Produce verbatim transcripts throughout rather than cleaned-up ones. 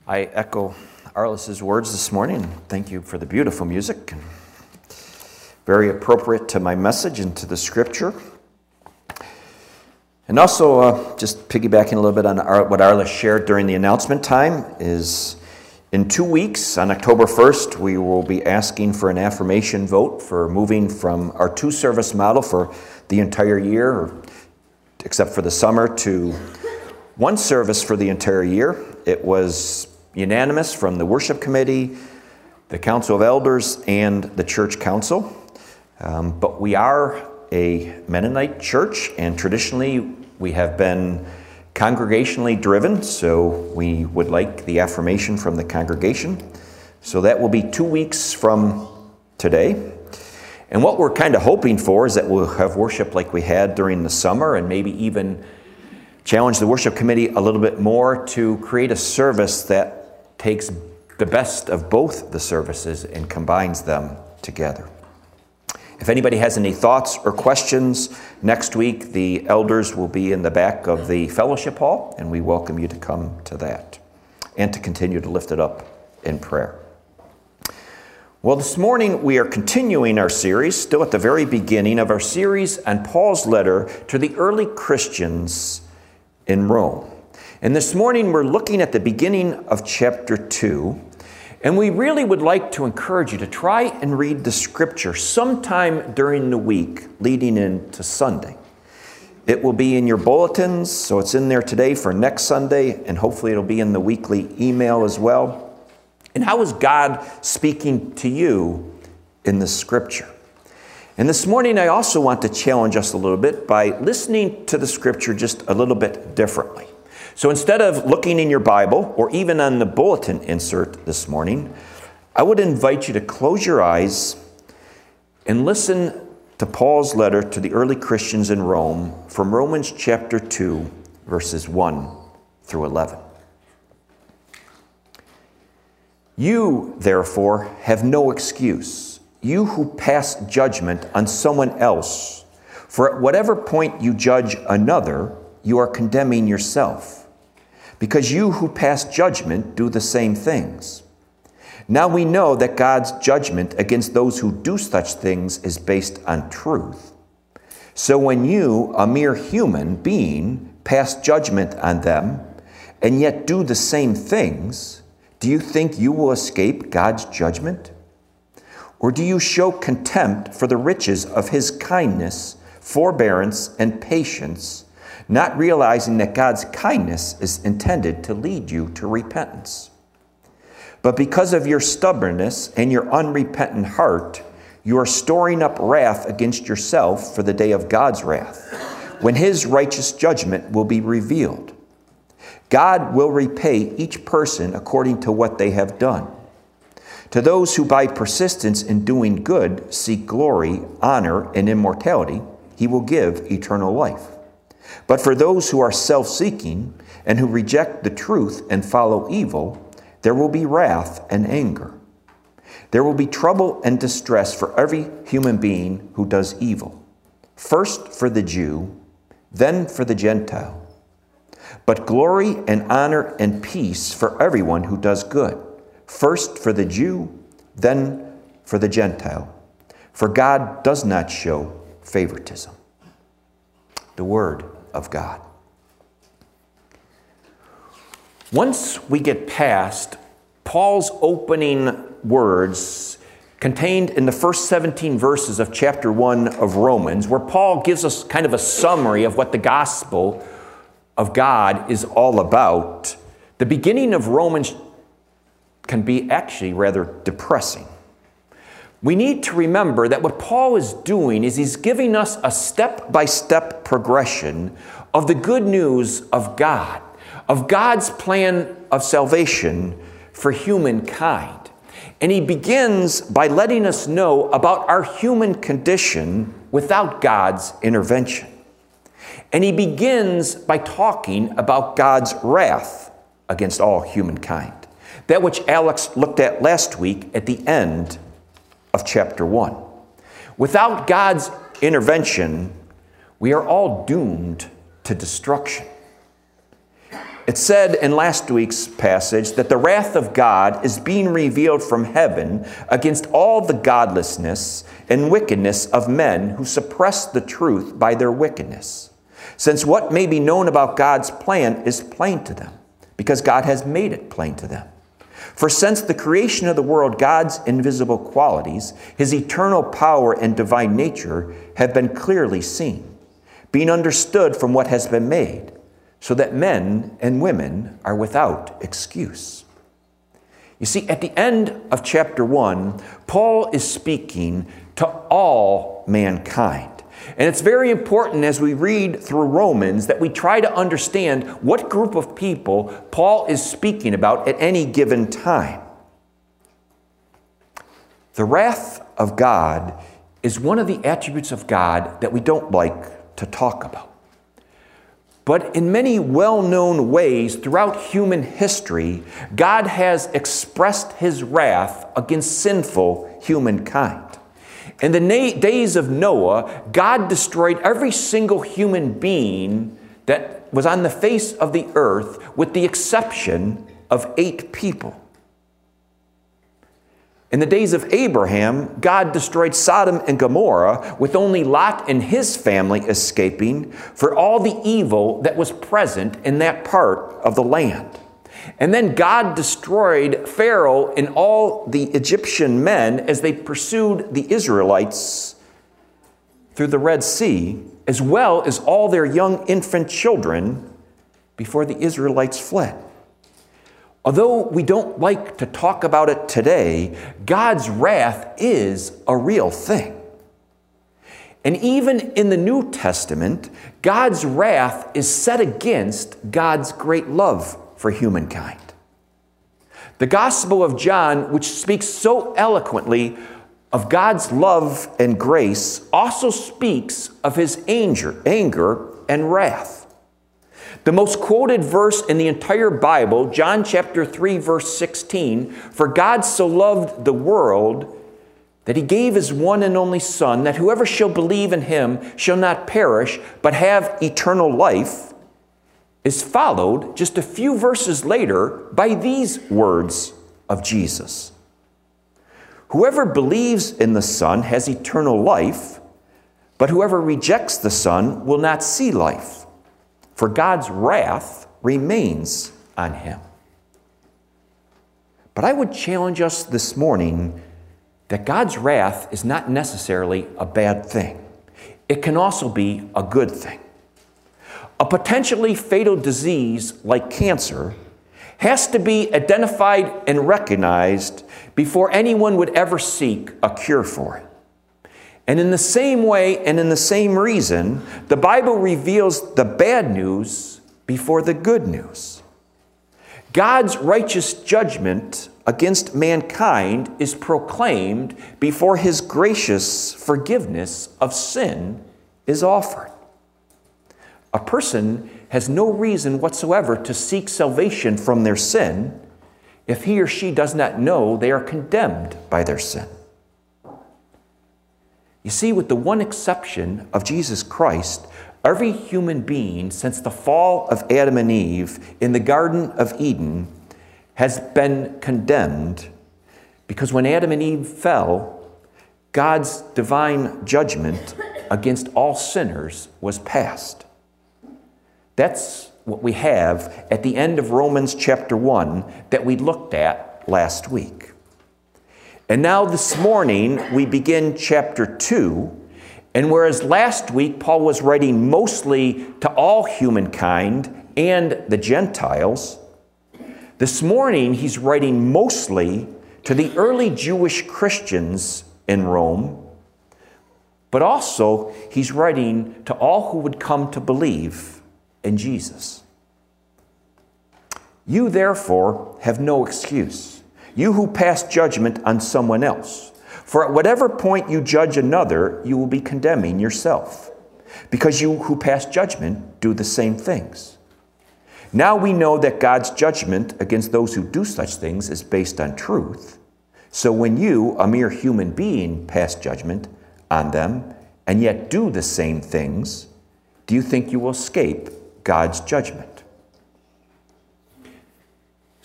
I echo Arliss's words this morning. Thank you for the beautiful music. Very appropriate to my message and to the scripture. And also, uh, just piggybacking a little bit on Ar- what Arliss shared during the announcement time is in two weeks, on October first, we will be asking for an affirmation vote for moving from our two-service model for the entire year, or, except for the summer, to one service for the entire year. It was unanimous from the worship committee, the council of elders, and the church council. Um, but we are a Mennonite church, and traditionally we have been congregationally driven, so we would like the affirmation from the congregation. So that will be two weeks from today. And what we're kind of hoping for is that we'll have worship like we had during the summer, and maybe even challenge the worship committee a little bit more to create a service that takes the best of both the services and combines them together. If anybody has any thoughts or questions, next week the elders will be in the back of the fellowship hall, and we welcome you to come to that and to continue to lift it up in prayer. Well, this morning we are continuing our series, still at the very beginning of our series on Paul's letter to the early Christians in Rome. And this morning we're looking at the beginning of chapter two, and we really would like to encourage you to try and read the scripture sometime during the week leading into Sunday. It will be in your bulletins, so it's in there today for next Sunday, and hopefully it'll be in the weekly email as well. And how is God speaking to you in the scripture? And this morning I also want to challenge us a little bit by listening to the scripture just a little bit differently. So instead of looking in your Bible or even on the bulletin insert this morning, I would invite you to close your eyes and listen to Paul's letter to the early Christians in Rome from Romans chapter two, verses one through eleven. You, therefore, have no excuse, you who pass judgment on someone else. For at whatever point you judge another, you are condemning yourself, because you who pass judgment do the same things. Now we know that God's judgment against those who do such things is based on truth. So when you, a mere human being, pass judgment on them, and yet do the same things, do you think you will escape God's judgment? Or do you show contempt for the riches of his kindness, forbearance, and patience, not realizing that God's kindness is intended to lead you to repentance? But because of your stubbornness and your unrepentant heart, you are storing up wrath against yourself for the day of God's wrath, when his righteous judgment will be revealed. God will repay each person according to what they have done. To those who by persistence in doing good seek glory, honor, and immortality, he will give eternal life. But for those who are self-seeking and who reject the truth and follow evil, there will be wrath and anger. There will be trouble and distress for every human being who does evil. First for the Jew, then for the Gentile. But glory and honor and peace for everyone who does good. First for the Jew, then for the Gentile. For God does not show favoritism. The word of God. Once we get past Paul's opening words contained in the first seventeen verses of chapter one of Romans, where Paul gives us kind of a summary of what the gospel of God is all about, the beginning of Romans can be actually rather depressing. We need to remember that what Paul is doing is he's giving us a step-by-step progression of the good news of God, of God's plan of salvation for humankind. And he begins by letting us know about our human condition without God's intervention. And he begins by talking about God's wrath against all humankind, that which Alex looked at last week at the end of chapter one. Without God's intervention, we are all doomed to destruction. It said in last week's passage that the wrath of God is being revealed from heaven against all the godlessness and wickedness of men who suppress the truth by their wickedness, since what may be known about God's plan is plain to them, because God has made it plain to them. For since the creation of the world, God's invisible qualities, his eternal power and divine nature, have been clearly seen, being understood from what has been made, so that men and women are without excuse. You see, at the end of chapter one, Paul is speaking to all mankind. And it's very important as we read through Romans that we try to understand what group of people Paul is speaking about at any given time. The wrath of God is one of the attributes of God that we don't like to talk about. But in many well-known ways throughout human history, God has expressed his wrath against sinful humankind. In the na- days of Noah, God destroyed every single human being that was on the face of the earth with the exception of eight people. In the days of Abraham, God destroyed Sodom and Gomorrah with only Lot and his family escaping for all the evil that was present in that part of the land. And then God destroyed Pharaoh and all the Egyptian men as they pursued the Israelites through the Red Sea, as well as all their young infant children before the Israelites fled. Although we don't like to talk about it today, God's wrath is a real thing. And even in the New Testament, God's wrath is set against God's great love for humankind. The Gospel of John, which speaks so eloquently of God's love and grace, also speaks of his anger, anger and wrath. The most quoted verse in the entire Bible, John chapter three, verse sixteen, "For God so loved the world that he gave his one and only Son, that whoever shall believe in him shall not perish, but have eternal life," is followed just a few verses later by these words of Jesus. "Whoever believes in the Son has eternal life, but whoever rejects the Son will not see life, for God's wrath remains on him." But I would challenge us this morning that God's wrath is not necessarily a bad thing. It can also be a good thing. A potentially fatal disease like cancer has to be identified and recognized before anyone would ever seek a cure for it. And in the same way and in the same reason, the Bible reveals the bad news before the good news. God's righteous judgment against mankind is proclaimed before his gracious forgiveness of sin is offered. A person has no reason whatsoever to seek salvation from their sin if he or she does not know they are condemned by their sin. You see, with the one exception of Jesus Christ, every human being since the fall of Adam and Eve in the Garden of Eden has been condemned, because when Adam and Eve fell, God's divine judgment against all sinners was passed. That's what we have at the end of Romans chapter one that we looked at last week. And now this morning we begin chapter two, and whereas last week Paul was writing mostly to all humankind and the Gentiles, this morning he's writing mostly to the early Jewish Christians in Rome, but also he's writing to all who would come to believe in Jesus. "You therefore have no excuse, you who pass judgment on someone else. For at whatever point you judge another, you will be condemning yourself, because you who pass judgment do the same things. Now we know that God's judgment against those who do such things is based on truth. So when you, a mere human being, pass judgment on them and yet do the same things, do you think you will escape God's judgment?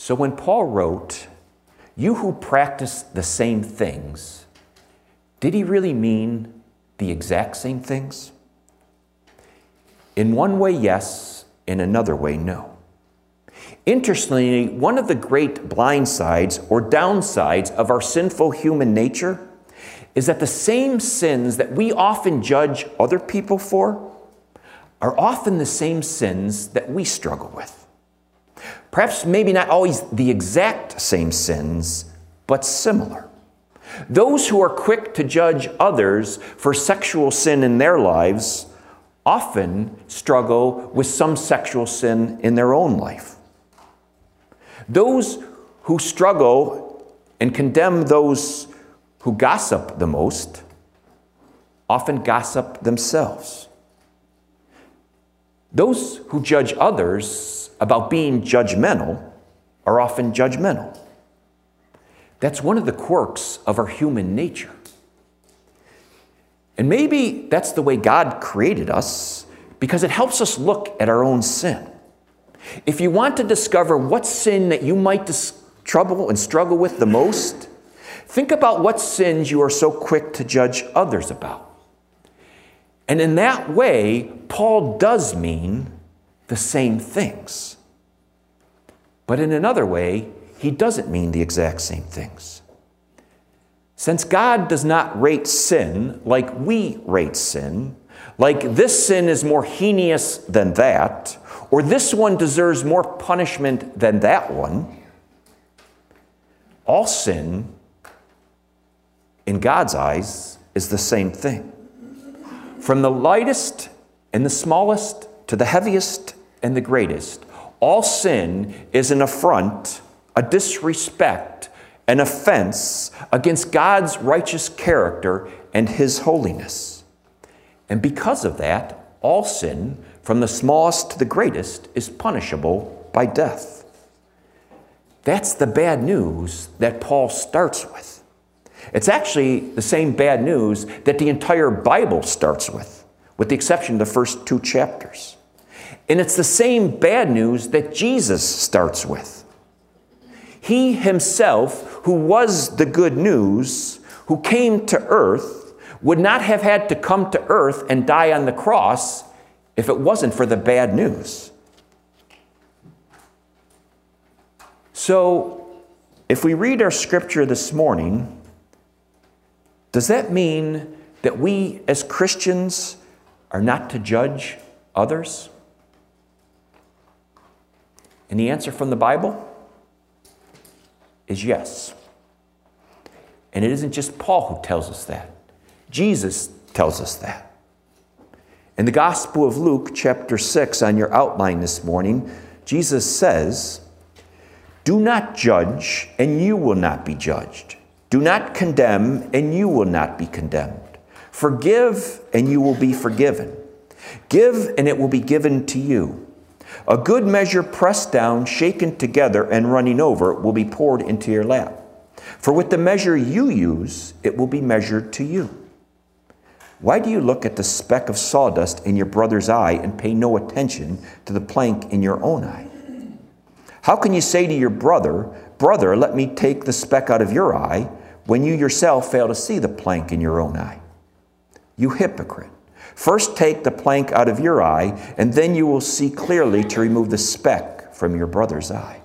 So when Paul wrote, "You who practice the same things," did he really mean the exact same things? In one way, yes. In another way, no. Interestingly, one of the great blind sides or downsides of our sinful human nature is that the same sins that we often judge other people for are often the same sins that we struggle with. Perhaps maybe not always the exact same sins, but similar. Those who are quick to judge others for sexual sin in their lives often struggle with some sexual sin in their own life. Those who struggle and condemn those who gossip the most often gossip themselves. Those who judge others about being judgmental are often judgmental. That's one of the quirks of our human nature. And maybe that's the way God created us, because it helps us look at our own sin. If you want to discover what sin that you might dis- trouble and struggle with the most, think about what sins you are so quick to judge others about. And in that way, Paul does mean the same things. But in another way, he doesn't mean the exact same things. Since God does not rate sin like we rate sin, like this sin is more heinous than that, or this one deserves more punishment than that one, all sin, in God's eyes, is the same thing. From the lightest and the smallest to the heaviest and the greatest, all sin is an affront, a disrespect, an offense against God's righteous character and his holiness. And because of that, all sin, from the smallest to the greatest, is punishable by death. That's the bad news that Paul starts with. It's actually the same bad news that the entire Bible starts with, with the exception of the first two chapters. And it's the same bad news that Jesus starts with. He himself, who was the good news, who came to earth, would not have had to come to earth and die on the cross if it wasn't for the bad news. So, if we read our scripture this morning, does that mean that we as Christians are not to judge others? And the answer from the Bible is yes. And it isn't just Paul who tells us that. Jesus tells us that. In the Gospel of Luke, chapter six, on your outline this morning, Jesus says, "Do not judge, and you will not be judged. Do not condemn, and you will not be condemned. Forgive, and you will be forgiven. Give, and it will be given to you. A good measure pressed down, shaken together, and running over will be poured into your lap. For with the measure you use, it will be measured to you. Why do you look at the speck of sawdust in your brother's eye and pay no attention to the plank in your own eye? How can you say to your brother, 'Brother, let me take the speck out of your eye,' when you yourself fail to see the plank in your own eye? You hypocrite. First take the plank out of your eye, and then you will see clearly to remove the speck from your brother's eye."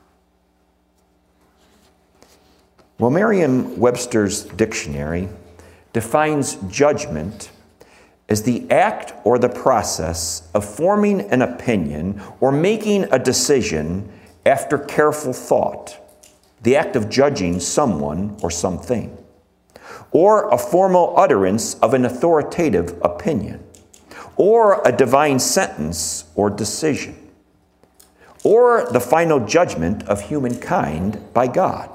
Well, Merriam-Webster's dictionary defines judgment as the act or the process of forming an opinion or making a decision after careful thought, the act of judging someone or something, or a formal utterance of an authoritative opinion, or a divine sentence or decision, or the final judgment of humankind by God.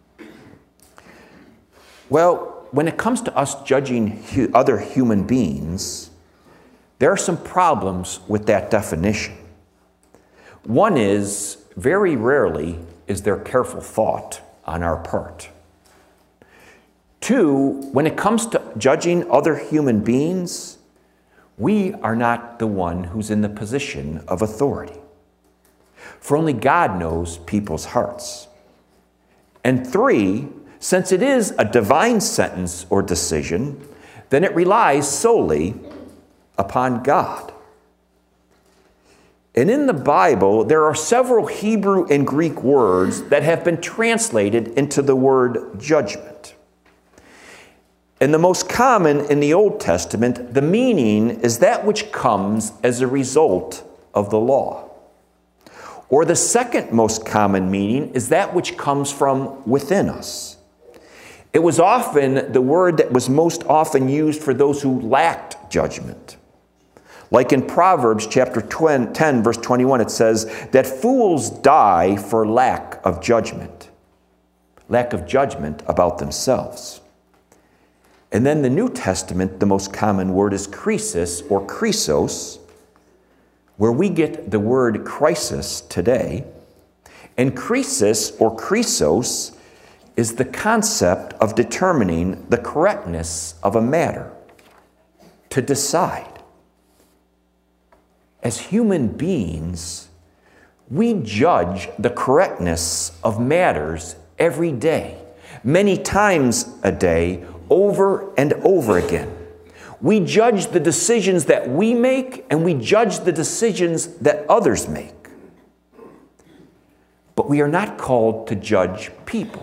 Well, when it comes to us judging hu- other human beings, there are some problems with that definition. One is, very rarely is there careful thought on our part. Two, when it comes to judging other human beings, we are not the one who's in the position of authority. for only God knows people's hearts. And three, since it is a divine sentence or decision, then it relies solely upon God. And in the Bible, there are several Hebrew and Greek words that have been translated into the word judgment. And the most common in the Old Testament, the meaning is that which comes as a result of the law. Or the second most common meaning is that which comes from within us. It was often the word that was most often used for those who lacked judgment. Like in Proverbs chapter ten, verse twenty-one, it says that fools die for lack of judgment. Lack of judgment about themselves. And then the New Testament, the most common word is krisis or krisos, where we get the word crisis today. And krisis or krisos is the concept of determining the correctness of a matter, to decide. As human beings, we judge the correctness of matters every day, many times a day, over and over again. We judge the decisions that we make, and we judge the decisions that others make. But we are not called to judge people.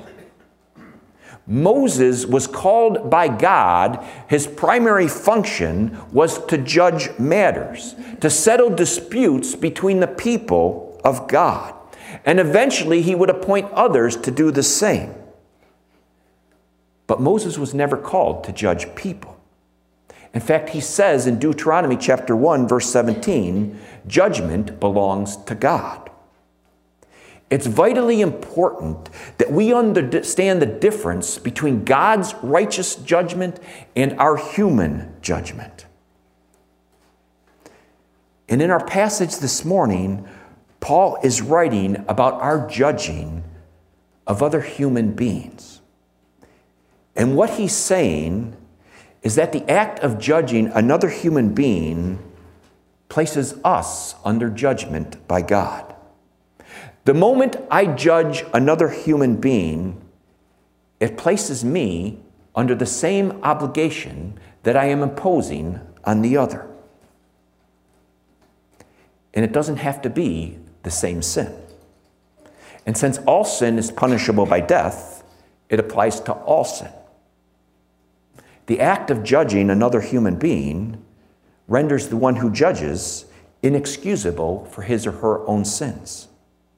Moses was called by God. His primary function was to judge matters, to settle disputes between the people of God. And eventually he would appoint others to do the same. But Moses was never called to judge people. In fact, he says in Deuteronomy chapter one, verse seventeen, judgment belongs to God. It's vitally important that we understand the difference between God's righteous judgment and our human judgment. And in our passage this morning, Paul is writing about our judging of other human beings. And what he's saying is that the act of judging another human being places us under judgment by God. The moment I judge another human being, it places me under the same obligation that I am imposing on the other. And it doesn't have to be the same sin. And since all sin is punishable by death, it applies to all sin. The act of judging another human being renders the one who judges inexcusable for his or her own sins.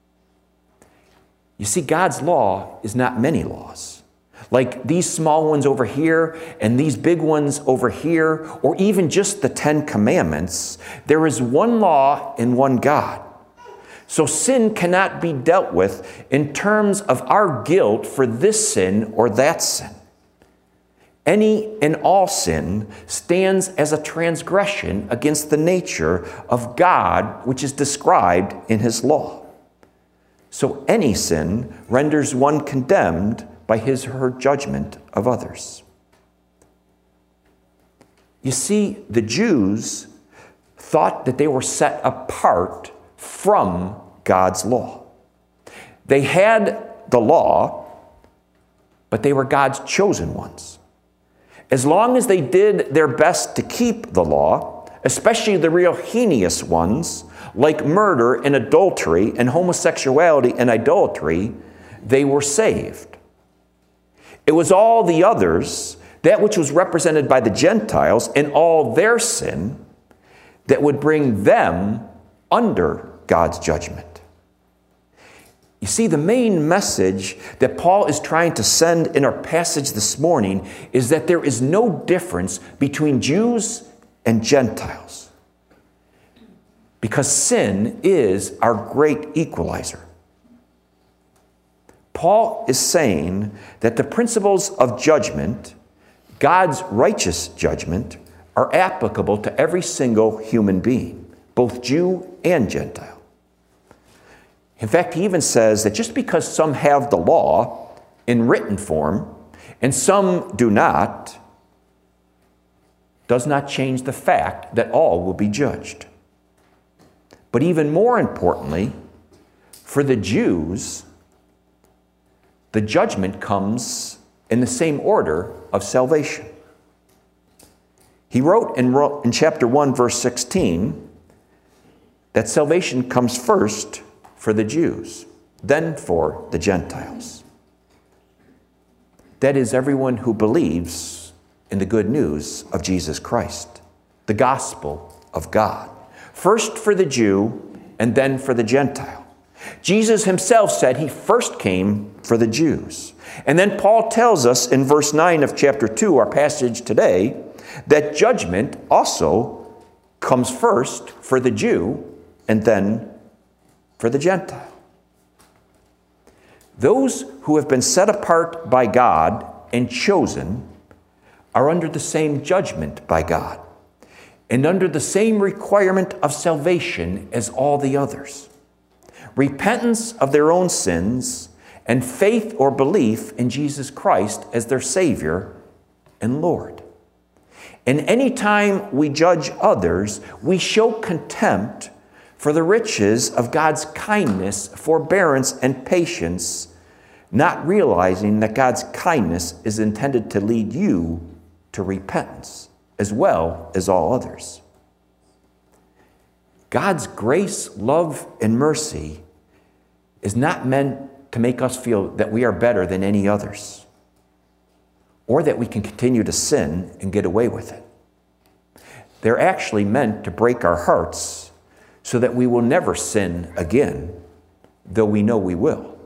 You see, God's law is not many laws. Like these small ones over here and these big ones over here, or even just the Ten Commandments, there is one law and one God. So sin cannot be dealt with in terms of our guilt for this sin or that sin. Any and all sin stands as a transgression against the nature of God, which is described in His law. So any sin renders one condemned by his or her judgment of others. You see, the Jews thought that they were set apart from God's law. They had the law, but they were God's chosen ones. As long as they did their best to keep the law, especially the real heinous ones, like murder and adultery and homosexuality and idolatry, they were saved. It was all the others, that which was represented by the Gentiles and all their sin, that would bring them under God's judgment. You see, the main message that Paul is trying to send in our passage this morning is that there is no difference between Jews and Gentiles. Because sin is our great equalizer. Paul is saying that the principles of judgment, God's righteous judgment, are applicable to every single human being, both Jew and Gentile. In fact, he even says that just because some have the law in written form and some do not, does not change the fact that all will be judged. But even more importantly, For the Jews, the judgment comes in the same order of salvation. He wrote in, in chapter one, verse sixteen, that salvation comes first for the Jews, then for the Gentiles. That is, everyone who believes in the good news of Jesus Christ, the gospel of God. First for the Jew, and then for the Gentile. Jesus himself said he first came for the Jews. And then Paul tells us in verse nine of chapter two, our passage today, that judgment also comes first for the Jew and then for the Gentile. Those who have been set apart by God and chosen are under the same judgment by God and under the same requirement of salvation as all the others. Repentance of their own sins and faith or belief in Jesus Christ as their Savior and Lord. And any time we judge others, we show contempt for the riches of God's kindness, forbearance, and patience, not realizing that God's kindness is intended to lead you to repentance, as well as all others. God's grace, love, and mercy is not meant to make us feel that we are better than any others, or that we can continue to sin and get away with it. They're actually meant to break our hearts so that we will never sin again, though we know we will.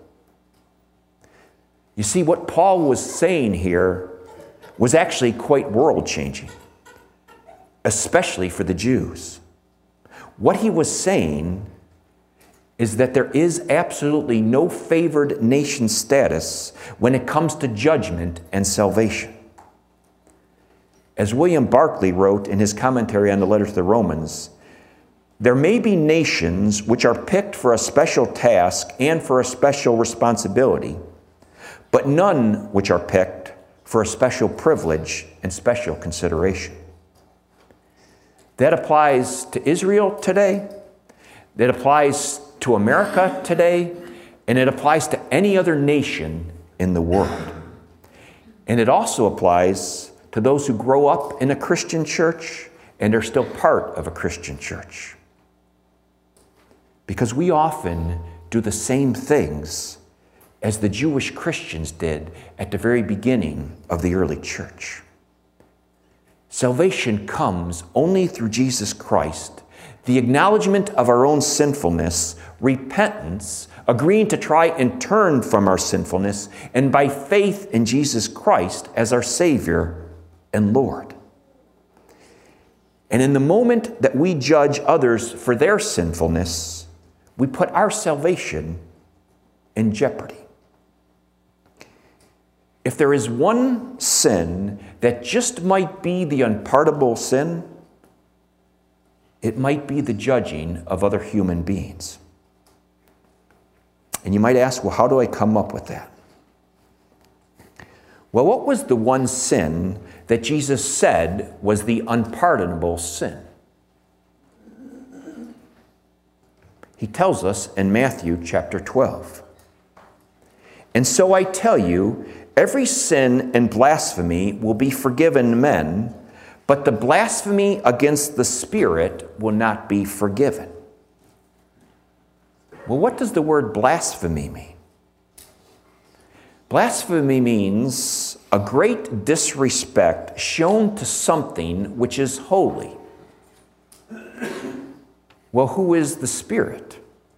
You see, what Paul was saying here was actually quite world-changing, especially for the Jews. What he was saying is that there is absolutely no favored nation status when it comes to judgment and salvation. As William Barclay wrote in his commentary on the letter to the Romans, there may be nations which are picked for a special task and for a special responsibility, but none which are picked for a special privilege and special consideration. That applies to Israel today, that applies to America today, and it applies to any other nation in the world. And it also applies to those who grow up in a Christian church and are still part of a Christian church. Because we often do the same things as the Jewish Christians did at the very beginning of the early church. Salvation comes only through Jesus Christ, the acknowledgement of our own sinfulness, repentance, agreeing to try and turn from our sinfulness, and by faith in Jesus Christ as our Savior and Lord. And in the moment that we judge others for their sinfulness, we put our salvation in jeopardy. If there is one sin that just might be the unpardonable sin, it might be the judging of other human beings. And you might ask, well, how do I come up with that? Well, what was the one sin that Jesus said was the unpardonable sin? He tells us in Matthew chapter twelve. And so I tell you, every sin and blasphemy will be forgiven men, but the blasphemy against the Spirit will not be forgiven. Well, what does the word blasphemy mean? Blasphemy means a great disrespect shown to something which is holy. Well, who is the Spirit?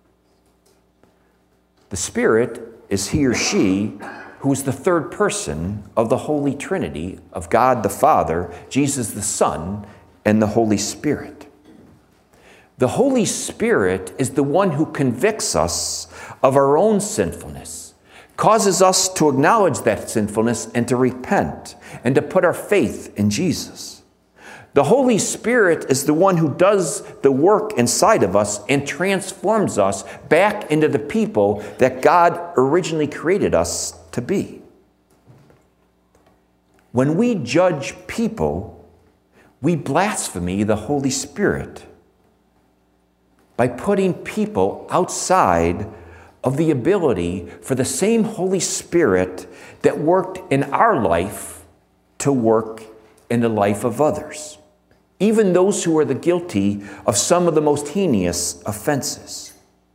The Spirit is he or she who is the third person of the Holy Trinity of God the Father, Jesus the Son, and the Holy Spirit. The Holy Spirit is the one who convicts us of our own sinfulness, causes us to acknowledge that sinfulness and to repent and to put our faith in Jesus. The Holy Spirit is the one who does the work inside of us and transforms us back into the people that God originally created us to be. When we judge people, we blaspheme the Holy Spirit by putting people outside of the ability for the same Holy Spirit that worked in our life to work in the life of others, even those who are the guilty of some of the most heinous offenses.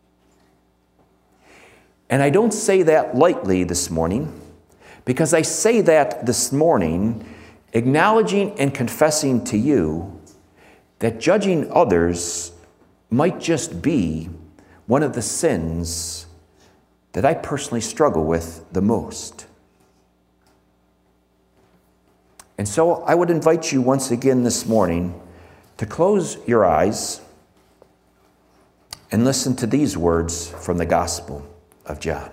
And I don't say that lightly this morning, because I say that this morning acknowledging and confessing to you that judging others might just be one of the sins that I personally struggle with the most. And so I would invite you once again this morning to close your eyes and listen to these words from the Gospel of John.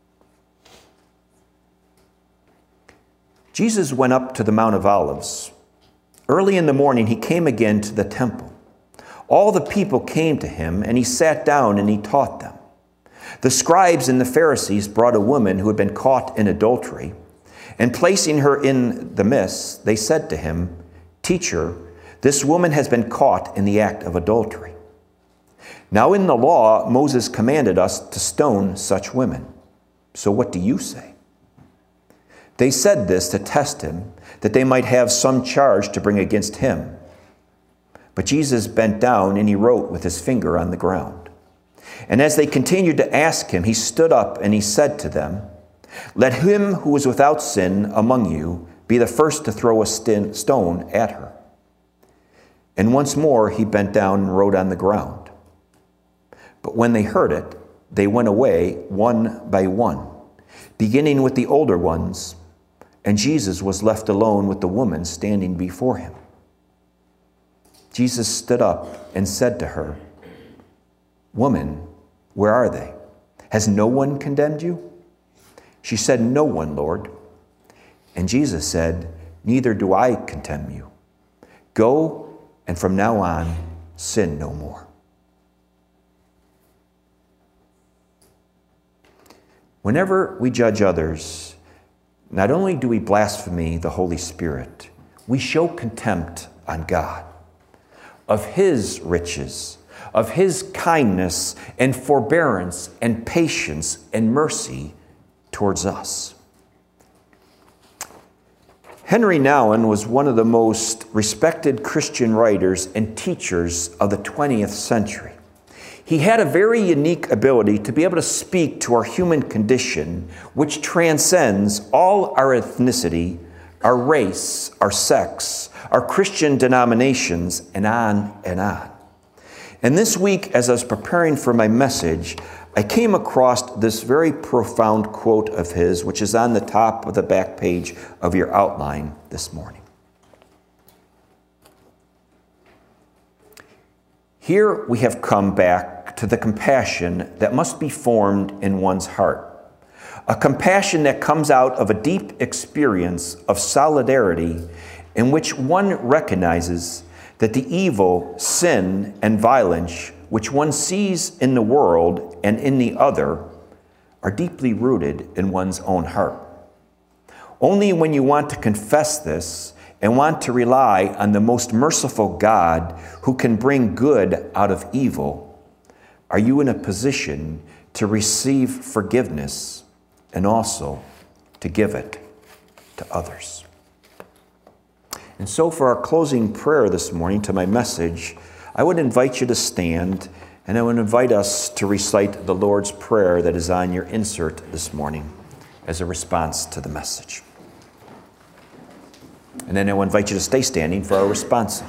Jesus went up to the Mount of Olives. Early in the morning, he came again to the temple. All the people came to him, and he sat down and he taught them. The scribes and the Pharisees brought a woman who had been caught in adultery, and placing her in the midst, they said to him, "Teacher, this woman has been caught in the act of adultery. Now in the law, Moses commanded us to stone such women. So what do you say?" They said this to test him, that they might have some charge to bring against him. But Jesus bent down and he wrote with his finger on the ground. And as they continued to ask him, he stood up and he said to them, "Let him who is without sin among you be the first to throw a stone at her." And once more he bent down and wrote on the ground. But when they heard it, they went away one by one, beginning with the older ones, and Jesus was left alone with the woman standing before him. Jesus stood up and said to her, "Woman, where are they? Has no one condemned you?" She said, "No one, Lord." And Jesus said, "Neither do I condemn you. Go, and from now on, sin no more." Whenever we judge others, not only do we blaspheme the Holy Spirit, we show contempt on God, of his riches, of his kindness and forbearance and patience and mercy towards us. Henry Nouwen was one of the most respected Christian writers and teachers of the twentieth century. He had a very unique ability to be able to speak to our human condition, which transcends all our ethnicity, our race, our sex, our Christian denominations, and on and on. And this week, as I was preparing for my message, I came across this very profound quote of his, which is on the top of the back page of your outline this morning. Here we have come back to the compassion that must be formed in one's heart. A compassion that comes out of a deep experience of solidarity in which one recognizes that the evil, sin, and violence which one sees in the world and in the other are deeply rooted in one's own heart. Only when you want to confess this and want to rely on the most merciful God who can bring good out of evil are you in a position to receive forgiveness and also to give it to others. And so for our closing prayer this morning to my message, I would invite you to stand, and I would invite us to recite the Lord's Prayer that is on your insert this morning as a response to the message. And then I will invite you to stay standing for our response.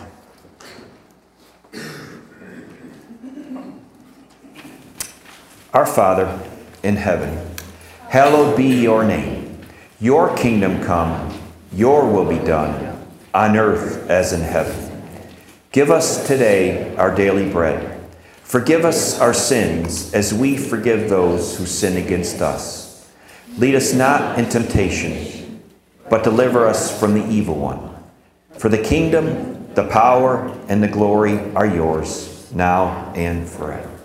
Our Father in heaven, hallowed be your name. Your kingdom come, your will be done, on earth as in heaven. Give us today our daily bread. Forgive us our sins as we forgive those who sin against us. Lead us not in temptation, but deliver us from the evil one. For the kingdom, the power, and the glory are yours, now and forever.